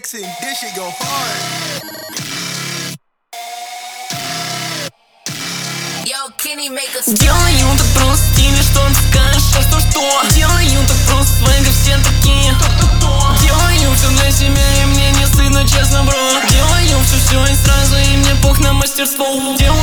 Jackson, this shit go hard. Делаю так просто, тебе что ты скажешь, а что? Делаю так просто, свайга все такие. Делаю все для себя, и мне не стыдно, честно, бро. Делаю все и сразу, и мне пох на мастерство.